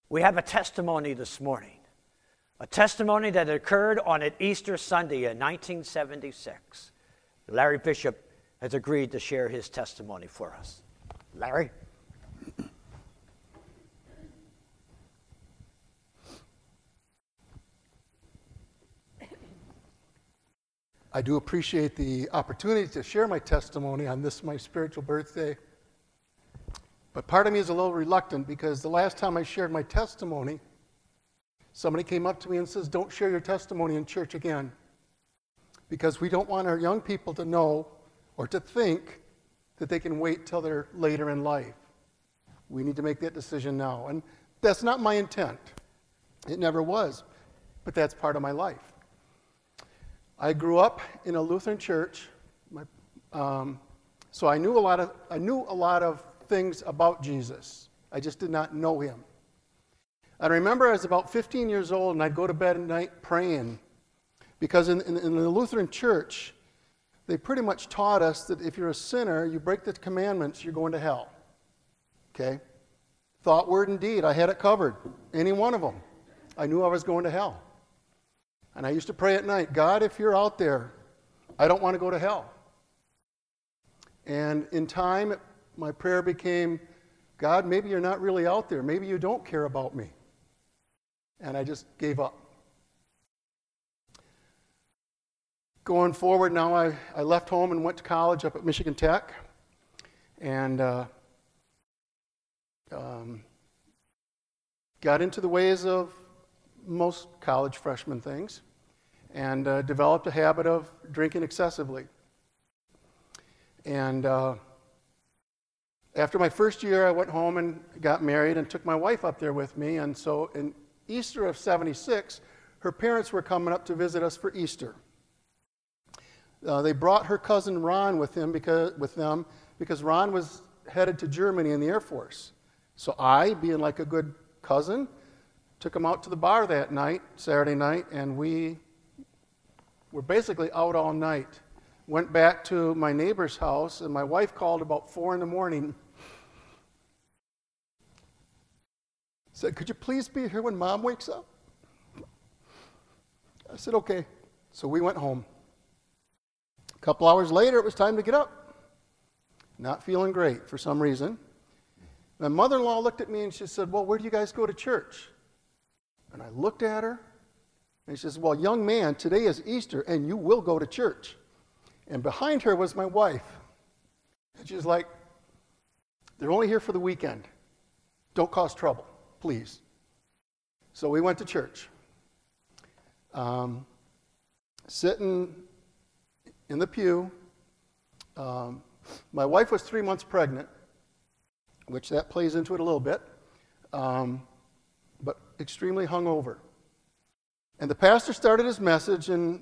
We have a testimony this morning, a testimony that occurred on an Easter Sunday in 1976. Larry Bishop has agreed to share his testimony for us. Larry? I do appreciate the opportunity to share my testimony on this, my spiritual birthday. But part of me is a little reluctant because the last time I shared my testimony, somebody came up to me and says, "Don't share your testimony in church again, because we don't want our young people to know or to think that they can wait till they're later in life. We need to make that decision now." And that's not my intent. It never was. But that's part of my life. I grew up in a Lutheran church, so I knew a lot of things about Jesus. I just did not know him. I remember I was about 15 years old, and I'd go to bed at night praying, because in the Lutheran church, they pretty much taught us that if you're a sinner, you break the commandments, you're going to hell. Okay? Thought, word, and deed, I had it covered. Any one of them. I knew I was going to hell. And I used to pray at night, "God, if you're out there, I don't want to go to hell." And in time, my prayer became, "God, maybe you're not really out there. Maybe you don't care about me." And I just gave up. Going forward now, I left home and went to college up at Michigan Tech. And got into the ways of most college freshman things, and developed a habit of drinking excessively. And after my first year, I went home and got married and took my wife up there with me. And so in Easter of '76, her parents were coming up to visit us for Easter. They brought her cousin Ron with them because Ron was headed to Germany in the Air Force. So I, being like a good cousin, took him out to the bar that night, Saturday night, and we were basically out all night. Went back to my neighbor's house, and my wife called about 4 in the morning. Said, "Could you please be here when Mom wakes up?" I said, "Okay." So we went home. A couple hours later, it was time to get up. Not feeling great for some reason. My mother-in-law looked at me and she said, "Well, where do you guys go to church?" And I looked at her, and she says, "Well, young man, today is Easter, and you will go to church." And behind her was my wife. And she's like, "They're only here for the weekend. Don't cause trouble, please." So we went to church. Sitting in the pew. My wife was 3 months pregnant, which that plays into it a little bit. But extremely hungover. And the pastor started his message, and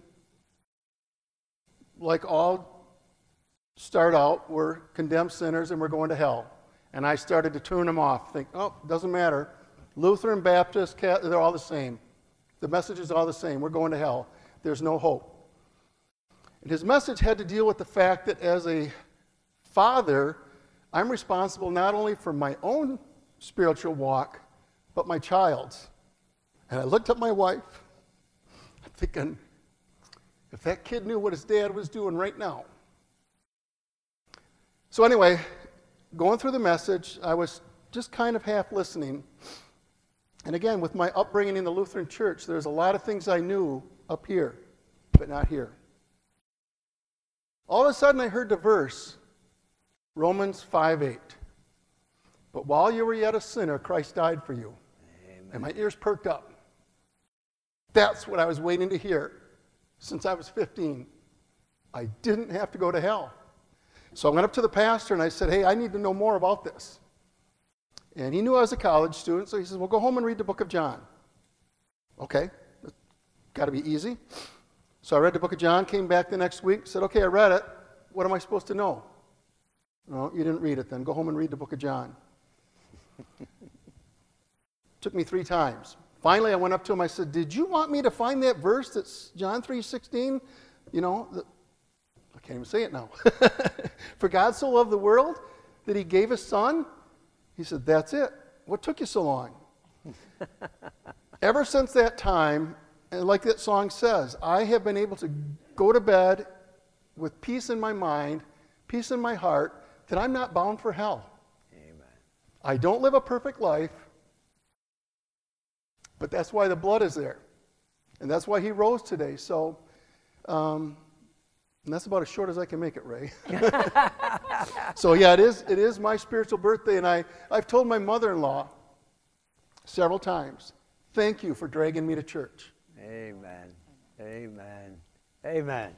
like all start out, we're condemned sinners and we're going to hell. And I started to turn them off, think, "Oh, doesn't matter. Lutheran, Baptist, Catholic, they're all the same. The message is all the same. We're going to hell. There's no hope." And his message had to deal with the fact that as a father, I'm responsible not only for my own spiritual walk, but my child's. And I looked at my wife, thinking, if that kid knew what his dad was doing right now. So anyway, going through the message, I was just kind of half listening. And again, with my upbringing in the Lutheran church, there's a lot of things I knew up here, but not here. All of a sudden, I heard the verse, Romans 5:8. "But while you were yet a sinner, Christ died for you." Amen. And my ears perked up. That's what I was waiting to hear since I was 15. I didn't have to go to hell. So I went up to the pastor and I said, "Hey, I need to know more about this." And he knew I was a college student, so he says, "Well, go home and read the book of John." Okay, got to be easy. So I read the book of John, came back the next week, said, "Okay, I read it. What am I supposed to know?" "No, you didn't read it then. Go home and read the book of John." Took me 3 times. Finally, I went up to him, I said, "Did you want me to find that verse that's John 3:16? You know, I can't even say it now. For God so loved the world that he gave his son?" He said, "That's it. What took you so long?" Ever since that time, and like that song says, I have been able to go to bed with peace in my mind, peace in my heart, that I'm not bound for hell. Amen. I don't live a perfect life, but that's why the blood is there. And that's why he rose today. So, and that's about as short as I can make it, Ray. So yeah, it is my spiritual birthday, and I've told my mother-in-law several times, thank you for dragging me to church. Amen. Amen. Amen.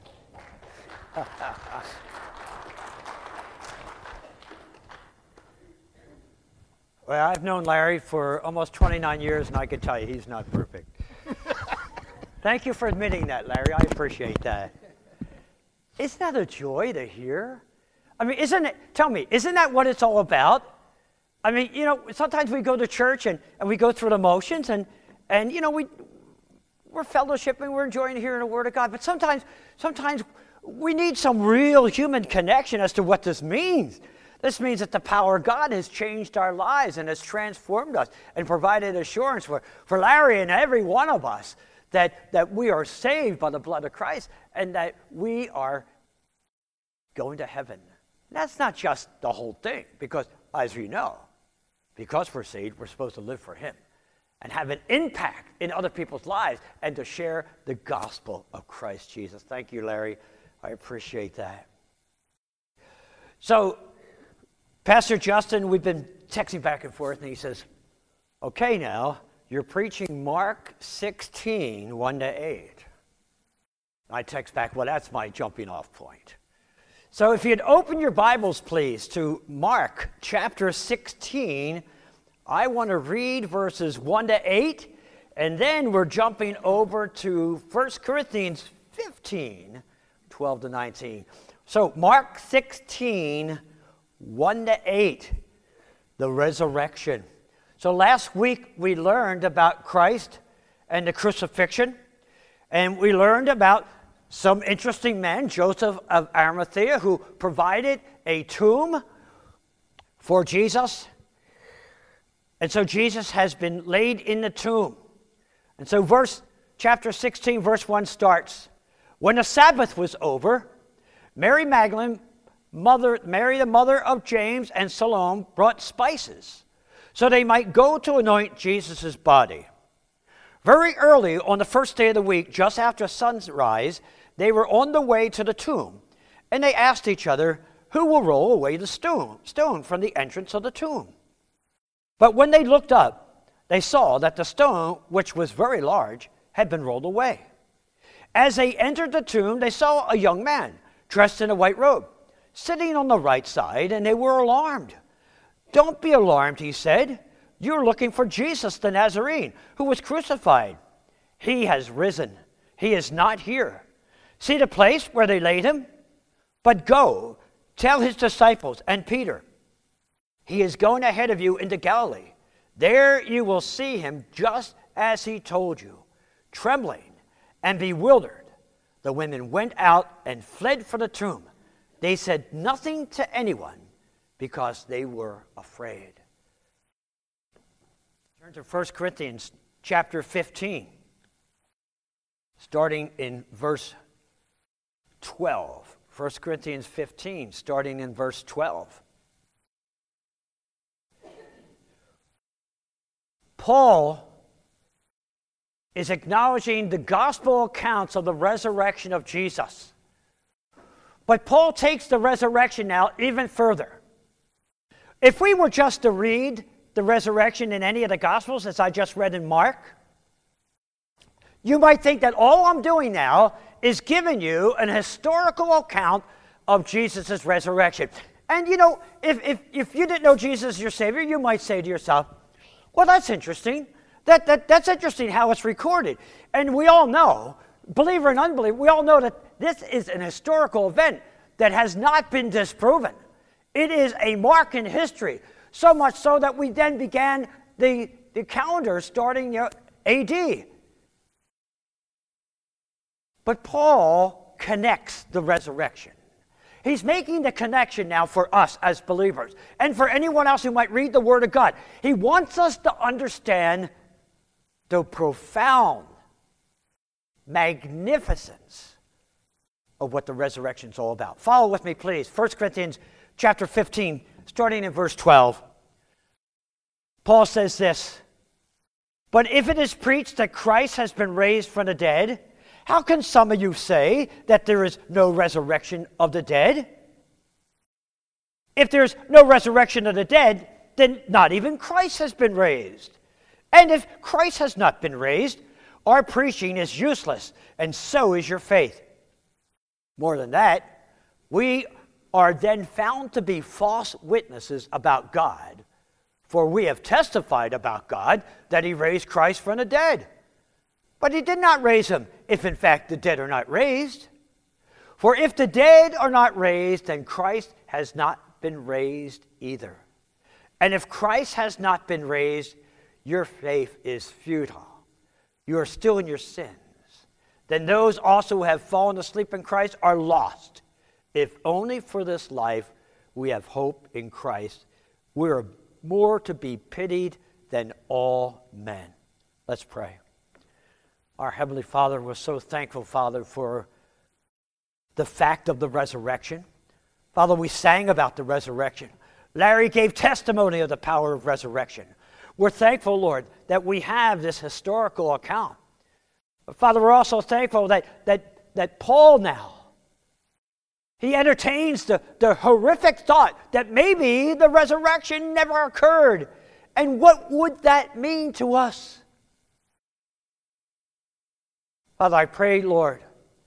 Well, I've known Larry for almost 29 years, and I can tell you he's not perfect. Thank you for admitting that, Larry. I appreciate that. Isn't that a joy to hear? I mean, isn't that what it's all about? I mean, you know, sometimes we go to church and we go through the motions and you know, we're fellowshipping, we're enjoying hearing the Word of God, but sometimes we need some real human connection as to what this means. This means that the power of God has changed our lives and has transformed us and provided assurance for Larry and every one of us that we are saved by the blood of Christ and that we are going to heaven. That's not just the whole thing, because as we know, because we're saved, we're supposed to live for Him and have an impact in other people's lives and to share the gospel of Christ Jesus. Thank you, Larry. I appreciate that. So, Pastor Justin, we've been texting back and forth, and he says, okay, now, you're preaching Mark 16, 1-8. I text back, well, that's my jumping off point. So if you'd open your Bibles, please, to Mark chapter 16, I want to read verses 1-8, and then we're jumping over to 1 Corinthians 15, 12-19. So Mark 16, 1-8, the resurrection. So last week we learned about Christ and the crucifixion, and we learned about some interesting men, Joseph of Arimathea, who provided a tomb for Jesus. And so Jesus has been laid in the tomb. And so chapter 16, verse 1 starts, when the Sabbath was over, Mary Magdalene, Mary the mother of James and Salome, brought spices so they might go to anoint Jesus' body. Very early on the first day of the week, just after sunrise, they were on the way to the tomb, and they asked each other, who will roll away the stone from the entrance of the tomb? But when they looked up, they saw that the stone, which was very large, had been rolled away. As they entered the tomb, they saw a young man dressed in a white robe, sitting on the right side, and they were alarmed. Don't be alarmed, he said. You're looking for Jesus the Nazarene, who was crucified. He has risen. He is not here. See the place where they laid him? But go, tell his disciples and Peter, he is going ahead of you into Galilee. There you will see him just as he told you. Trembling and bewildered, the women went out and fled for the tomb. They said nothing to anyone because they were afraid. Turn to 1 Corinthians chapter 15, starting in verse 12. 1 Corinthians 15, starting in verse 12. Paul is acknowledging the gospel accounts of the resurrection of Jesus. But Paul takes the resurrection now even further. If we were just to read the resurrection in any of the Gospels, as I just read in Mark, you might think that all I'm doing now is giving you an historical account of Jesus' resurrection. And you know, if you didn't know Jesus as your Savior, you might say to yourself, well, that's interesting. That's interesting how it's recorded. And we all know, believer and unbeliever, we all know that this is an historical event that has not been disproven. It is a mark in history, so much so that we then began the calendar starting AD. But Paul connects the resurrection. He's making the connection now for us as believers and for anyone else who might read the Word of God. He wants us to understand the profound magnificence of what the resurrection is all about. Follow with me, please. 1 Corinthians chapter 15, starting in verse 12. Paul says this, "But if it is preached that Christ has been raised from the dead, how can some of you say that there is no resurrection of the dead? If there's no resurrection of the dead, then not even Christ has been raised. And if Christ has not been raised, our preaching is useless, and so is your faith. More than that, we are then found to be false witnesses about God, for we have testified about God that he raised Christ from the dead. But he did not raise him, if in fact the dead are not raised. For if the dead are not raised, then Christ has not been raised either. And if Christ has not been raised, your faith is futile. You are still in your sins. Then those also who have fallen asleep in Christ are lost. If only for this life we have hope in Christ, we are more to be pitied than all men." Let's pray. Our Heavenly Father, we're so thankful, Father, for the fact of the resurrection. Father, we sang about the resurrection. Larry gave testimony of the power of resurrection. We're thankful, Lord, that we have this historical account. But Father, we're also thankful that Paul now, he entertains the horrific thought that maybe the resurrection never occurred. And what would that mean to us? Father, I pray, Lord,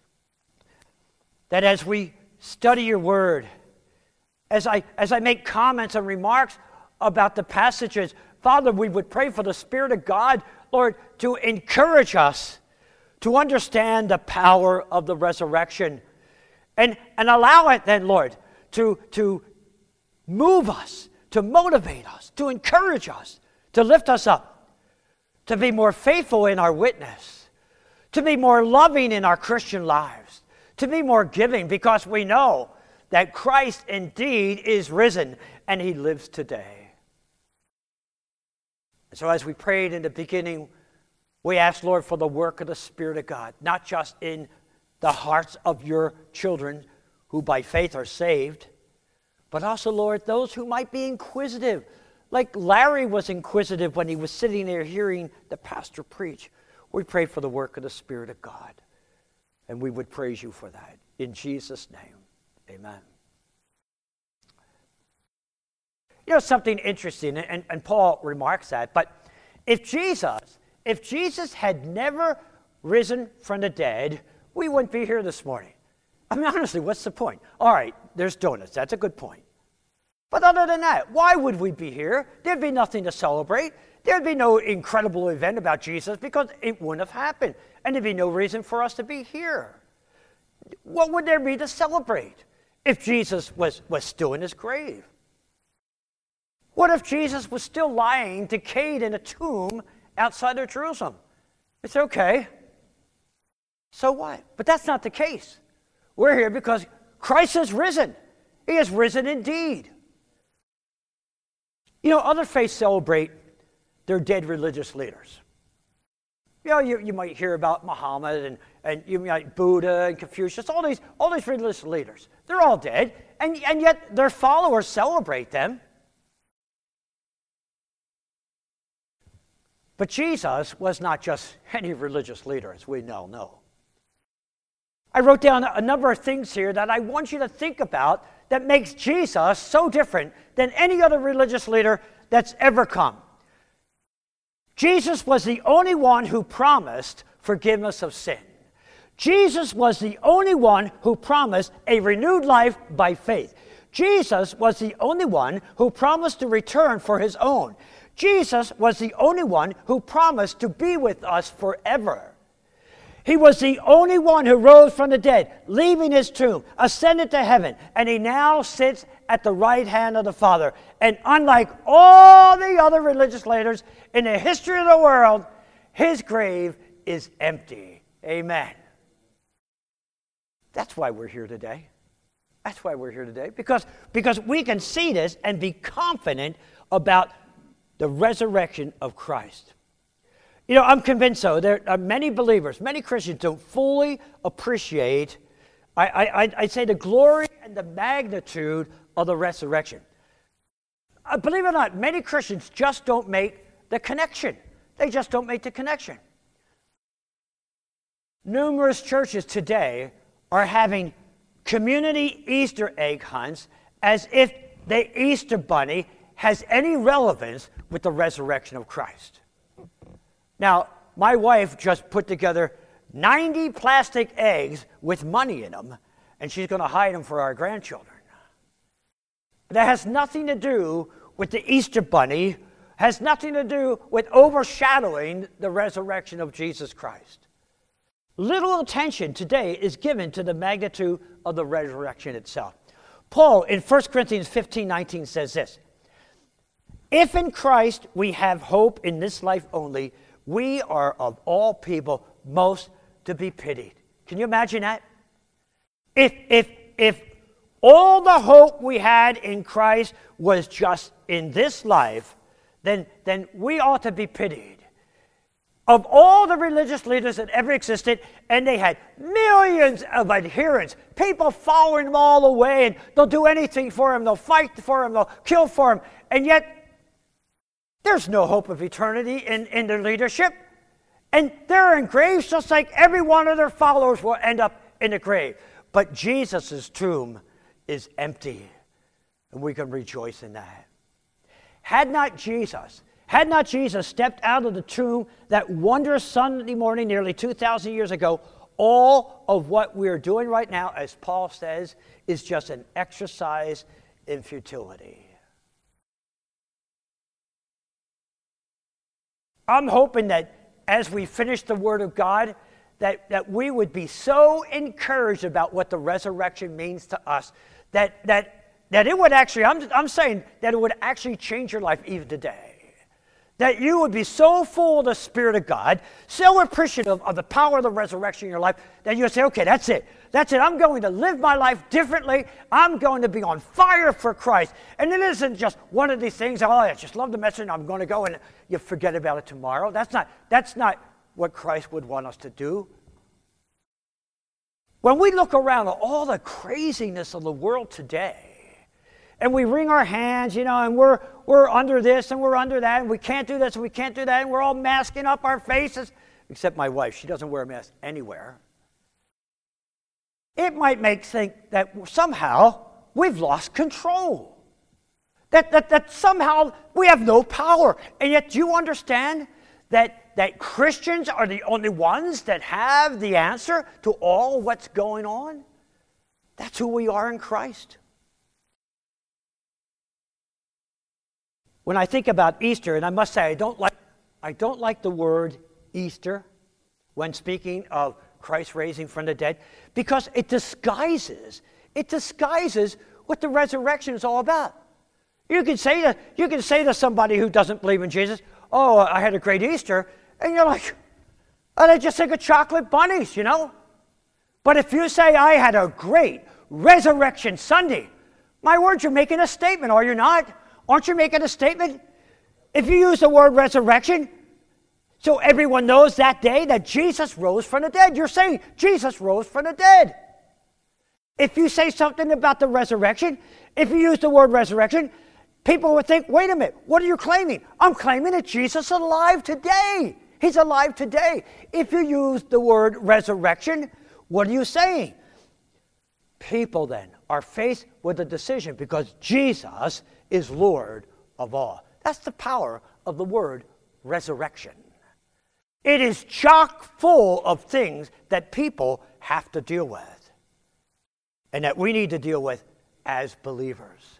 that as we study your word, as I make comments and remarks about the passages, Father, we would pray for the Spirit of God, Lord, to encourage us to understand the power of the resurrection. And allow it then, Lord, to move us, to motivate us, to encourage us, to lift us up, to be more faithful in our witness, to be more loving in our Christian lives, to be more giving, because we know that Christ indeed is risen and he lives today. And so as we prayed in the beginning, we asked, Lord, for the work of the Spirit of God, not just in the hearts of your children who by faith are saved, but also, Lord, those who might be inquisitive, like Larry was inquisitive when he was sitting there hearing the pastor preach. We pray for the work of the Spirit of God, and we would praise you for that. In Jesus' name, amen. You know, something interesting, and Paul remarks that, but if Jesus had never risen from the dead, we wouldn't be here this morning. I mean, honestly, what's the point? All right, there's donuts. That's a good point. But other than that, why would we be here? There'd be nothing to celebrate. There'd be no incredible event about Jesus because it wouldn't have happened. And there'd be no reason for us to be here. What would there be to celebrate if Jesus was still in his grave? What if Jesus was still lying, decayed in a tomb outside of Jerusalem? It's okay. So what? But that's not the case. We're here because Christ is risen. He is risen indeed. You know, other faiths celebrate their dead religious leaders. You know, you might hear about Muhammad and you might Buddha and Confucius, all these religious leaders. They're all dead, and yet their followers celebrate them. But Jesus was not just any religious leader, as we now know. I wrote down a number of things here that I want you to think about that makes Jesus so different than any other religious leader that's ever come. Jesus was the only one who promised forgiveness of sin. Jesus was the only one who promised a renewed life by faith. Jesus was the only one who promised to return for his own. Jesus was the only one who promised to be with us forever. He was the only one who rose from the dead, leaving his tomb, ascended to heaven, and he now sits at the right hand of the Father. And unlike all the other religious leaders in the history of the world, his grave is empty. Amen. That's why we're here today. That's why we're here today, because we can see this and be confident about the resurrection of Christ. You know, I'm convinced so. There are many believers, many Christians don't fully appreciate, I'd say, the glory and the magnitude of the resurrection. Believe it or not, many Christians just don't make the connection. They just don't make the connection. Numerous churches today are having community Easter egg hunts as if the Easter bunny has any relevance with the resurrection of Christ. Now, my wife just put together 90 plastic eggs with money in them, and she's going to hide them for our grandchildren. That has nothing to do with the Easter bunny, has nothing to do with overshadowing the resurrection of Jesus Christ. Little attention today is given to the magnitude of the resurrection itself. Paul in 1 Corinthians 15:19 says this, "If in Christ we have hope in this life only, we are of all people most to be pitied." Can you imagine that? If all the hope we had in Christ was just in this life, then we ought to be pitied. Of all the religious leaders that ever existed, and they had millions of adherents, people following them all the way, and they'll do anything for him, they'll fight for him, they'll kill for him, and yet there's no hope of eternity in their leadership. And they're in graves just like every one of their followers will end up in a grave. But Jesus' tomb is empty, and we can rejoice in that. Had not Jesus stepped out of the tomb that wondrous Sunday morning nearly 2,000 years ago, all of what we're doing right now, as Paul says, is just an exercise in futility. I'm hoping that as we finish the Word of God, that we would be so encouraged about what the resurrection means to us, that it would actually, I'm saying that it would actually change your life even today. That you would be so full of the Spirit of God, so appreciative of the power of the resurrection in your life, that you would say, okay, that's it. I'm going to live my life differently. I'm going to be on fire for Christ. And it isn't just one of these things, oh, I just love the message, I'm going to go, and you forget about it tomorrow. That's not what Christ would want us to do. When we look around at all the craziness of the world today, and we wring our hands, and we're under this and we're under that, and we can't do this and we can't do that, and we're all masking up our faces, except my wife. She doesn't wear a mask anywhere. It might make think that somehow we've lost control. That somehow we have no power. And yet, do you understand that Christians are the only ones that have the answer to all what's going on? That's who we are in Christ. When I think about Easter, and I must say I don't like the word Easter when speaking of Christ raising from the dead, because it disguises what the resurrection is all about. You can say to somebody who doesn't believe in Jesus, "Oh, I had a great Easter," and you're like, "Oh, they just think of chocolate bunnies, But if you say, "I had a great Resurrection Sunday," my word, you're making a statement, are you not? Aren't you making a statement? If you use the word resurrection, so everyone knows that day that Jesus rose from the dead, you're saying Jesus rose from the dead. If you say something about the resurrection, if you use the word resurrection, people would think, wait a minute, what are you claiming? I'm claiming that Jesus is alive today. He's alive today. If you use the word resurrection, what are you saying? People then are faced with a decision because Jesus is Lord of all. That's the power of the word resurrection. It is chock full of things that people have to deal with and that we need to deal with as believers.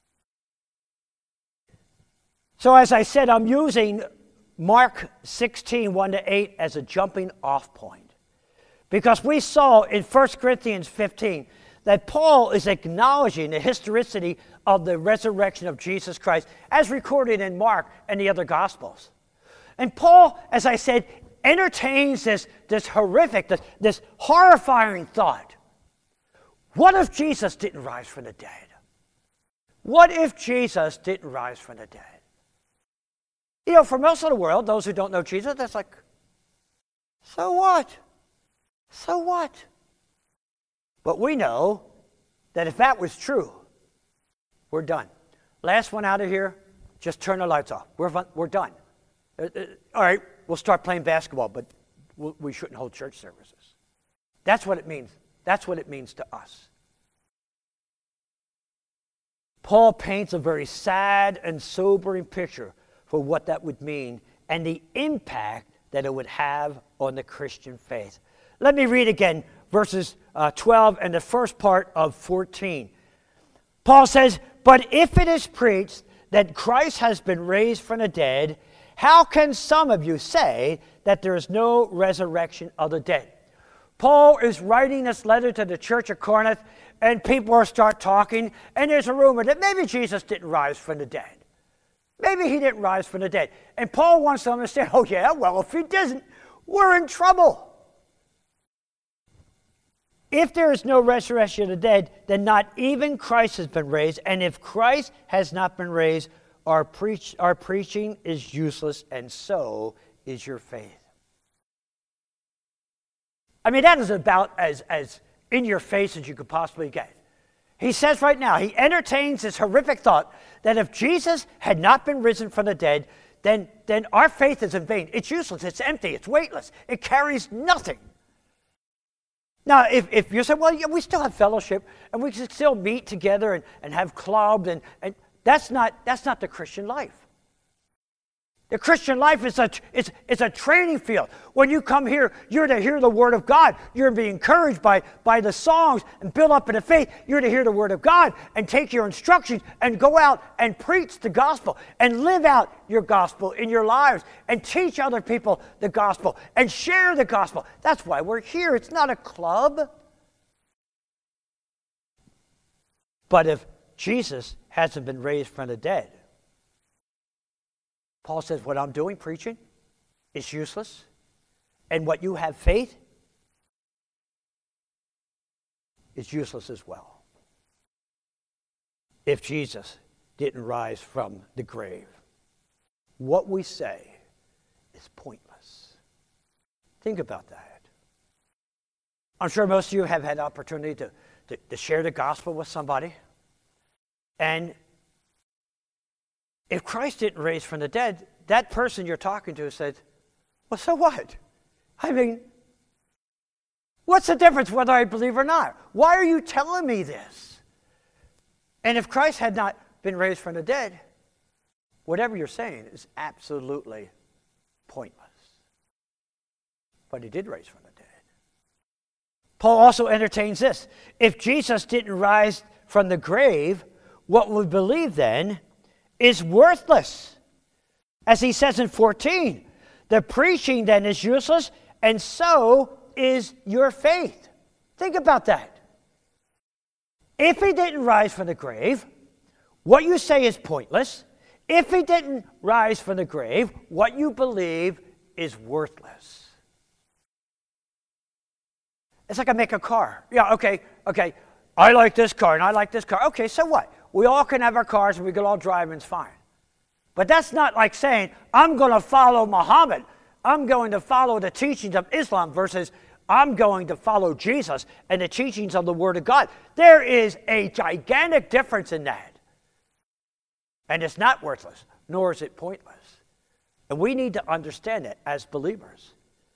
So as I said, I'm using Mark 16, 1-8 as a jumping off point, because we saw in 1 Corinthians 15 that Paul is acknowledging the historicity of the resurrection of Jesus Christ as recorded in Mark and the other Gospels. And Paul, as I said, entertains this horrific, this horrifying thought. What if Jesus didn't rise from the dead? What if Jesus didn't rise from the dead? You know, for most of the world, those who don't know Jesus, that's like, so what? So what? But we know that if that was true, we're done. Last one out of here, just turn the lights off. We're done. All right, we'll start playing basketball, but we shouldn't hold church services. That's what it means. That's what it means to us. Paul paints a very sad and sobering picture for what that would mean and the impact that it would have on the Christian faith. Let me read again verses 12 and the first part of 14. Paul says, "But if it is preached that Christ has been raised from the dead, how can some of you say that there is no resurrection of the dead?" Paul is writing this letter to the church of Corinth, and people start talking, and there's a rumor that maybe Jesus didn't rise from the dead. Maybe he didn't rise from the dead. And Paul wants them to understand, oh yeah, well, if he doesn't, we're in trouble. If there is no resurrection of the dead, then not even Christ has been raised. And if Christ has not been raised, our preaching is useless, and so is your faith. I mean, that is about as in your face as you could possibly get. He says right now, he entertains this horrific thought that if Jesus had not been risen from the dead, then our faith is in vain. It's useless, it's empty, it's weightless, it carries nothing. Now, if you say, well, yeah, we still have fellowship, and we can still meet together and have clubs, and that's not the Christian life. The Christian life is a training field. When you come here, you're to hear the Word of God. You're to be encouraged by the songs and build up in the faith. You're to hear the Word of God and take your instructions and go out and preach the gospel and live out your gospel in your lives and teach other people the gospel and share the gospel. That's why we're here. It's not a club. But if Jesus hasn't been raised from the dead, Paul says, what I'm doing, preaching, is useless. And what you have faith is useless as well. If Jesus didn't rise from the grave, what we say is pointless. Think about that. I'm sure most of you have had the opportunity to share the gospel with somebody. And if Christ didn't raise from the dead, that person you're talking to said, well, so what? I mean, what's the difference whether I believe or not? Why are you telling me this? And if Christ had not been raised from the dead, whatever you're saying is absolutely pointless. But he did raise from the dead. Paul also entertains this. If Jesus didn't rise from the grave, what we believe then is worthless. As he says in 14, the preaching then is useless, and so is your faith. Think about that. If he didn't rise from the grave, what you say is pointless. If he didn't rise from the grave, what you believe is worthless. It's like I make a car. Yeah, okay. I like this car and I like this car. Okay, so what? We all can have our cars and we can all drive and it's fine. But that's not like saying, I'm going to follow Muhammad. I'm going to follow the teachings of Islam versus I'm going to follow Jesus and the teachings of the Word of God. There is a gigantic difference in that. And it's not worthless, nor is it pointless. And we need to understand that as believers.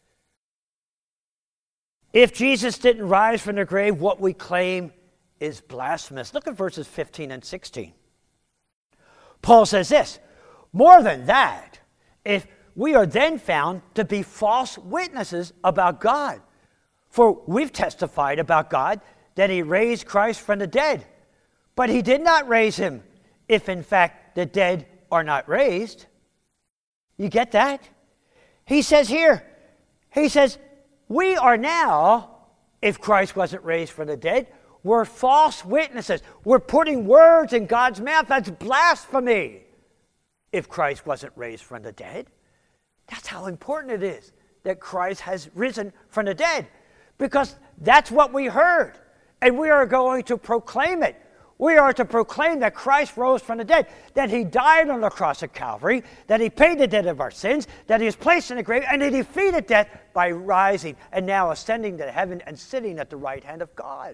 If Jesus didn't rise from the grave, what we claim is blasphemous. Look at verses 15 and 16. Paul says this, more than that, if we are then found to be false witnesses about God, for we've testified about God that he raised Christ from the dead, but he did not raise him if in fact the dead are not raised. You get that? He says here, we are now, if Christ wasn't raised from the dead, we're false witnesses. We're putting words in God's mouth. That's blasphemy. If Christ wasn't raised from the dead. That's how important it is that Christ has risen from the dead. Because that's what we heard. And we are going to proclaim it. We are to proclaim that Christ rose from the dead, that he died on the cross of Calvary, that he paid the debt of our sins, that he was placed in the grave, and he defeated death by rising and now ascending to heaven and sitting at the right hand of God.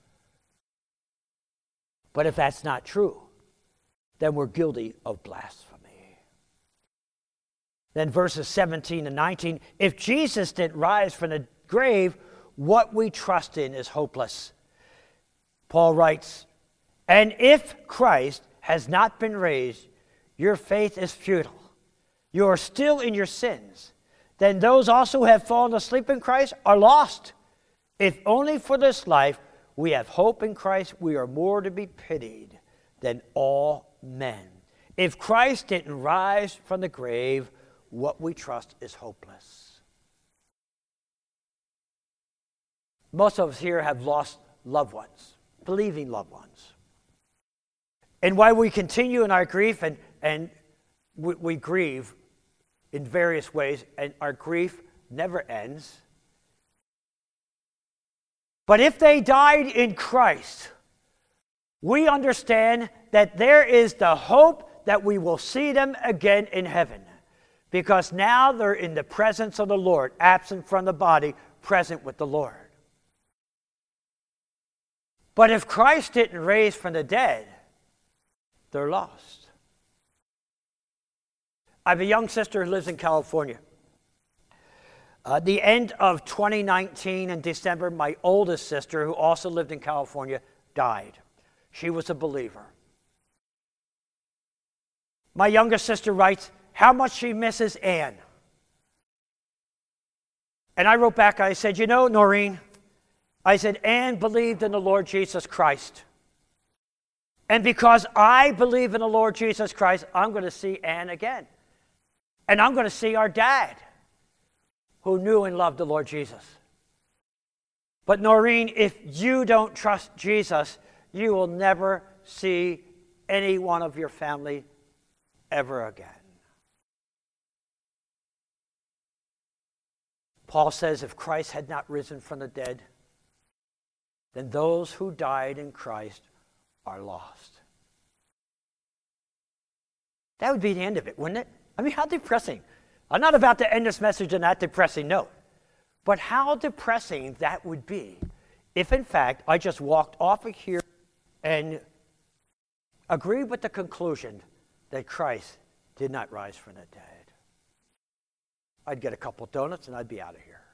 But if that's not true, then we're guilty of blasphemy. Then verses 17 and 19, if Jesus didn't rise from the grave, what we trust in is hopeless. Paul writes, and if Christ has not been raised, your faith is futile. You are still in your sins. Then those also who have fallen asleep in Christ are lost. If only for this life we have hope in Christ, we are more to be pitied than all men. If Christ didn't rise from the grave, what we trust is hopeless. Most of us here have lost loved ones, believing loved ones. And while we continue in our grief, and we grieve in various ways, and our grief never ends. But if they died in Christ, we understand that there is the hope that we will see them again in heaven. Because now they're in the presence of the Lord, absent from the body, present with the Lord. But if Christ didn't raise from the dead, they're lost. I have a young sister who lives in California. The end of 2019 in December, my oldest sister, who also lived in California, died. She was a believer. My youngest sister writes how much she misses Ann. And I wrote back, I said, you know, Noreen, I said, Ann believed in the Lord Jesus Christ. And because I believe in the Lord Jesus Christ, I'm going to see Ann again. And I'm going to see our dad, who knew and loved the Lord Jesus. But Noreen, if you don't trust Jesus, you will never see any one of your family ever again. Paul says if Christ had not risen from the dead, then those who died in Christ are lost. That would be the end of it, wouldn't it? I mean, how depressing. I'm not about to end this message on that depressing note. But how depressing that would be if, in fact, I just walked off of here and agreed with the conclusion that Christ did not rise from the dead. I'd get a couple donuts and I'd be out of here.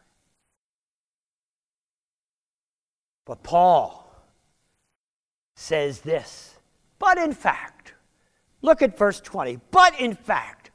But Paul says this, but in fact, look at verse 20, but in fact,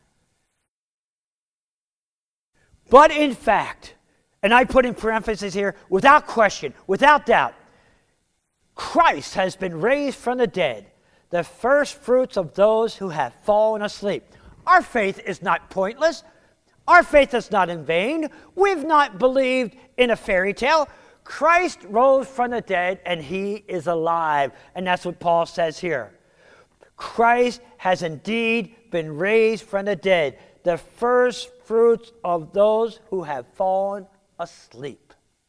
and I put in parentheses here, without question, without doubt, Christ has been raised from the dead, the first fruits of those who have fallen asleep. Our faith is not pointless. Our faith is not in vain. We've not believed in a fairy tale. Christ rose from the dead and he is alive. And that's what Paul says here. Christ has indeed been raised from the dead, the first fruits of those who have fallen asleep.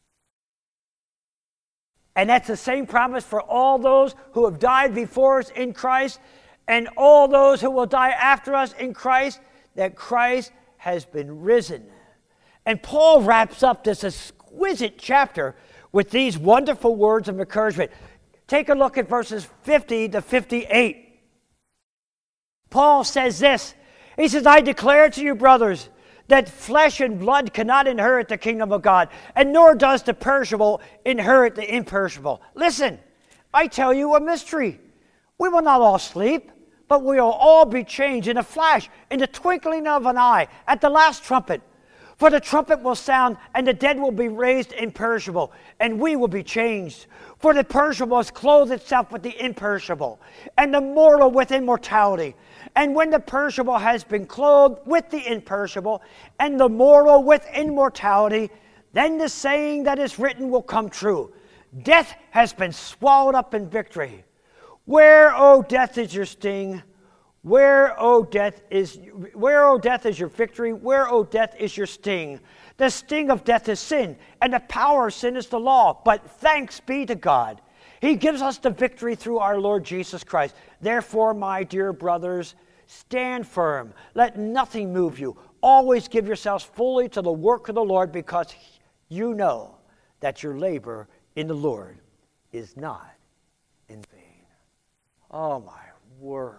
And that's the same promise for all those who have died before us in Christ and all those who will die after us in Christ, that Christ has been risen. And Paul wraps up this exquisite chapter with these wonderful words of encouragement. Take a look at verses 50 to 58. Paul says this. He says, I declare to you, brothers, that flesh and blood cannot inherit the kingdom of God, and nor does the perishable inherit the imperishable. Listen, I tell you a mystery. We will not all sleep, but we will all be changed in a flash, in the twinkling of an eye, at the last trumpet. For the trumpet will sound, and the dead will be raised imperishable, and we will be changed. For the perishable has clothed itself with the imperishable, and the mortal with immortality. And when the perishable has been clothed with the imperishable, and the mortal with immortality, then the saying that is written will come true. Death has been swallowed up in victory. Where, O death, is your sting? Where, O death, is your victory? Where, O death, is your sting? The sting of death is sin, and the power of sin is the law. But thanks be to God. He gives us the victory through our Lord Jesus Christ. Therefore, my dear brothers, stand firm. Let nothing move you. Always give yourselves fully to the work of the Lord, because you know that your labor in the Lord is not in vain. Oh, my word.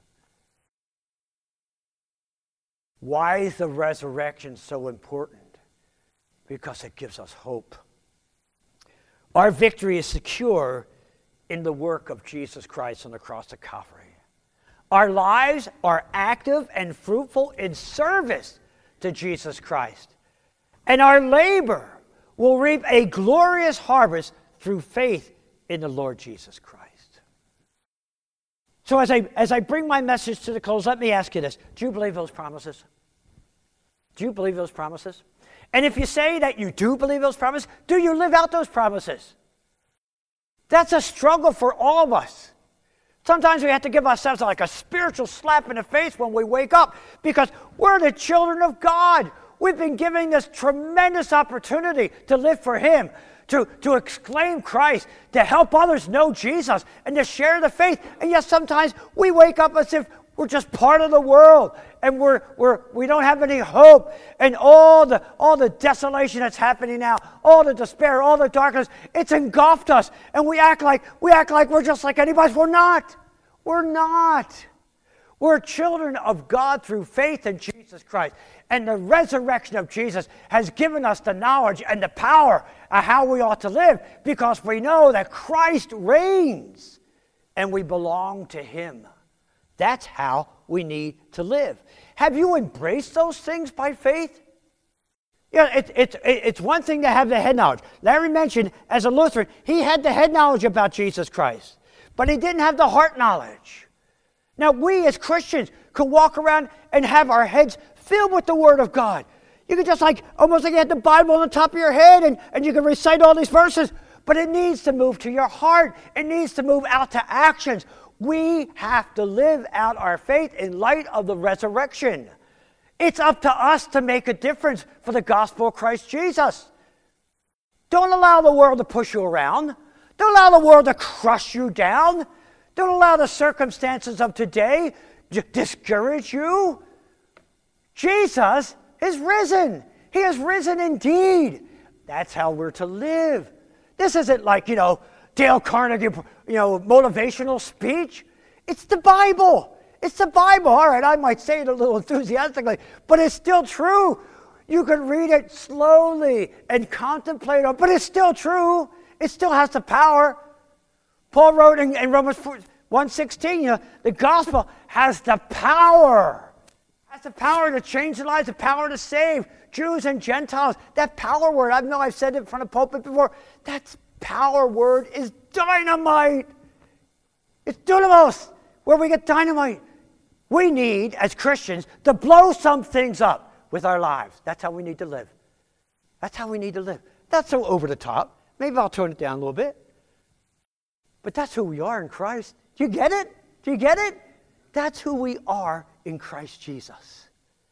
Why is the resurrection so important? Because it gives us hope. Our victory is secure in the work of Jesus Christ on the cross of Calvary. Our lives are active and fruitful in service to Jesus Christ. And our labor will reap a glorious harvest through faith in the Lord Jesus Christ. So as I bring my message to the close, let me ask you this. Do you believe those promises? Do you believe those promises? And if you say that you do believe those promises, do you live out those promises? That's a struggle for all of us. Sometimes we have to give ourselves like a spiritual slap in the face when we wake up, because we're the children of God. We've been given this tremendous opportunity to live for Him, to exclaim Christ, to help others know Jesus, and to share the faith. And yet sometimes we wake up as if we're just part of the world, and we don't have any hope, and all the desolation that's happening now, all the despair, all the darkness, it's engulfed us, and we act like we're just like anybody else. We're not. We're not. We're children of God through faith in Jesus Christ. And the resurrection of Jesus has given us the knowledge and the power of how we ought to live, because we know that Christ reigns and we belong to Him. That's how we need to live. Have you embraced those things by faith? Yeah, it's one thing to have the head knowledge. Larry mentioned, as a Lutheran, he had the head knowledge about Jesus Christ, but he didn't have the heart knowledge. Now, we as Christians could walk around and have our heads filled with the Word of God. You could just almost like you had the Bible on the top of your head, and you can recite all these verses, but it needs to move to your heart. It needs to move out to actions. We have to live out our faith in light of the resurrection. It's up to us to make a difference for the gospel of Christ Jesus. Don't allow the world to push you around. Don't allow the world to crush you down. Don't allow the circumstances of today to discourage you. Jesus is risen. He is risen indeed. That's how we're to live. This isn't like, Dale Carnegie, motivational speech. It's the Bible. It's the Bible. All right, I might say it a little enthusiastically, but it's still true. You can read it slowly and contemplate on it, but it's still true. It still has the power. Paul wrote in Romans 1:16, the gospel has the power. Has the power to change the lives, the power to save Jews and Gentiles. That power word, I know I've said it in front of pulpit before, that's power word is dynamite. It's dynamos, where we get dynamite. We need, as Christians, to blow some things up with our lives. That's how we need to live. That's how we need to live. Not so over the top. Maybe I'll tone it down a little bit. But that's who we are in Christ. Do you get it? Do you get it? That's who we are in Christ Jesus.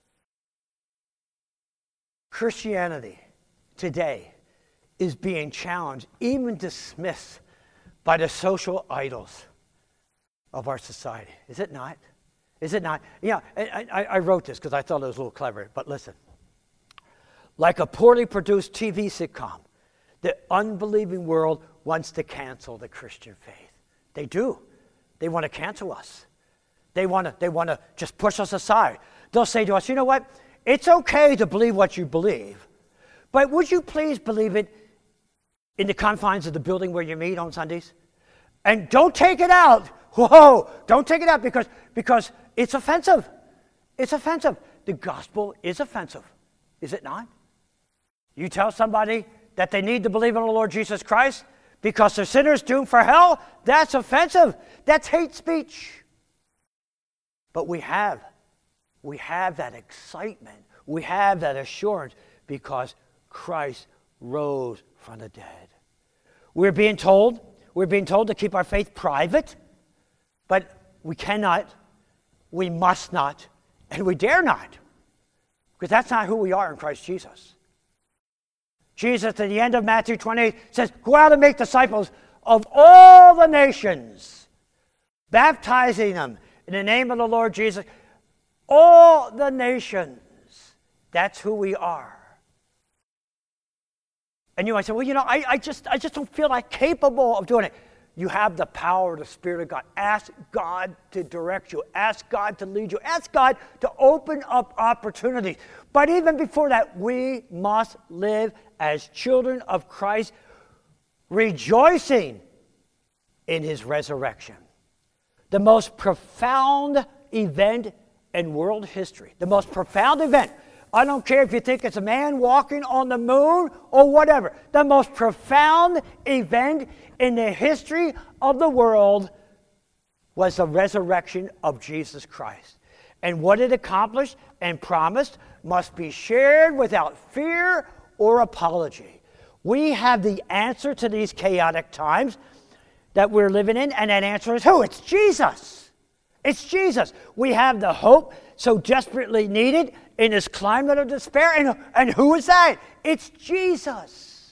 Christianity today is being challenged, even dismissed, by the social idols of our society. Is it not? Is it not? Yeah, I wrote this because I thought it was a little clever, but listen. Like a poorly produced TV sitcom, the unbelieving world wants to cancel the Christian faith. They do. They want to cancel us. They want to just push us aside. They'll say to us, you know what? It's okay to believe what you believe, but would you please believe it in the confines of the building where you meet on Sundays? And don't take it out. Whoa, don't take it out because it's offensive. It's offensive. The gospel is offensive, is it not? You tell somebody that they need to believe in the Lord Jesus Christ because they're sinners doomed for hell, that's offensive. That's hate speech. But we have that excitement. We have that assurance because Christ rose from the dead. We're being told to keep our faith private, but we cannot, we must not, and we dare not, because that's not who we are in Christ Jesus. Jesus, at the end of Matthew 28, says, go out and make disciples of all the nations, baptizing them in the name of the Lord Jesus. All the nations. That's who we are. And you might say, well, I just don't feel like capable of doing it. You have the power of the Spirit of God. Ask God to direct you. Ask God to lead you. Ask God to open up opportunities. But even before that, we must live as children of Christ, rejoicing in his resurrection. The most profound event in world history. The most profound event. I don't care if you think it's a man walking on the moon or whatever. The most profound event in the history of the world was the resurrection of Jesus Christ. And what it accomplished and promised must be shared without fear or apology. We have the answer to these chaotic times that we're living in, and that answer is who? It's Jesus. It's Jesus. We have the hope so desperately needed in this climate of despair. And who is that? It's Jesus.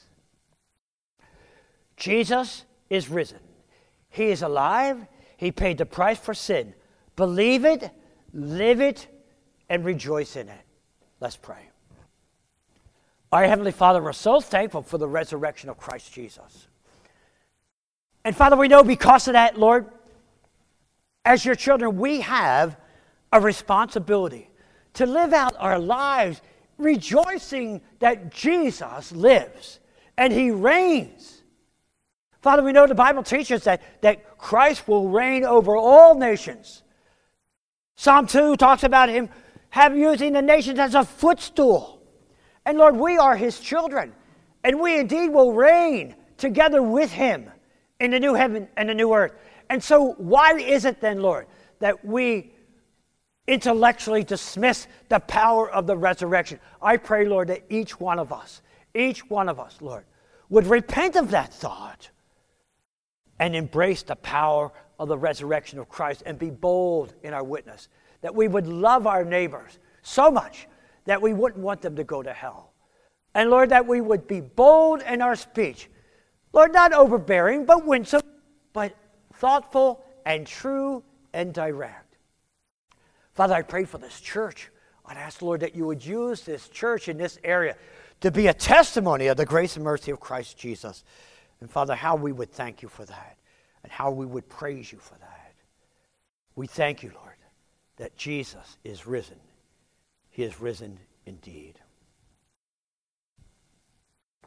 Jesus is risen. He is alive. He paid the price for sin. Believe it, live it, and rejoice in it. Let's pray. Our Heavenly Father, we're so thankful for the resurrection of Christ Jesus. And Father, we know because of that, Lord, as your children, we have a responsibility to live out our lives rejoicing that Jesus lives and he reigns. Father, we know the Bible teaches that Christ will reign over all nations. Psalm 2 talks about him using the nations as a footstool. And Lord, we are his children, and we indeed will reign together with him in the new heaven and the new earth. And so why is it then, Lord, that we intellectually dismiss the power of the resurrection? I pray, Lord, that each one of us, Lord, would repent of that thought and embrace the power of the resurrection of Christ and be bold in our witness, that we would love our neighbors so much that we wouldn't want them to go to hell. And Lord, that we would be bold in our speech. Lord, not overbearing, but winsome, but thoughtful and true and direct. Father, I pray for this church. I'd ask, Lord, that you would use this church in this area to be a testimony of the grace and mercy of Christ Jesus. And Father, how we would thank you for that and how we would praise you for that. We thank you, Lord, that Jesus is risen. He is risen indeed.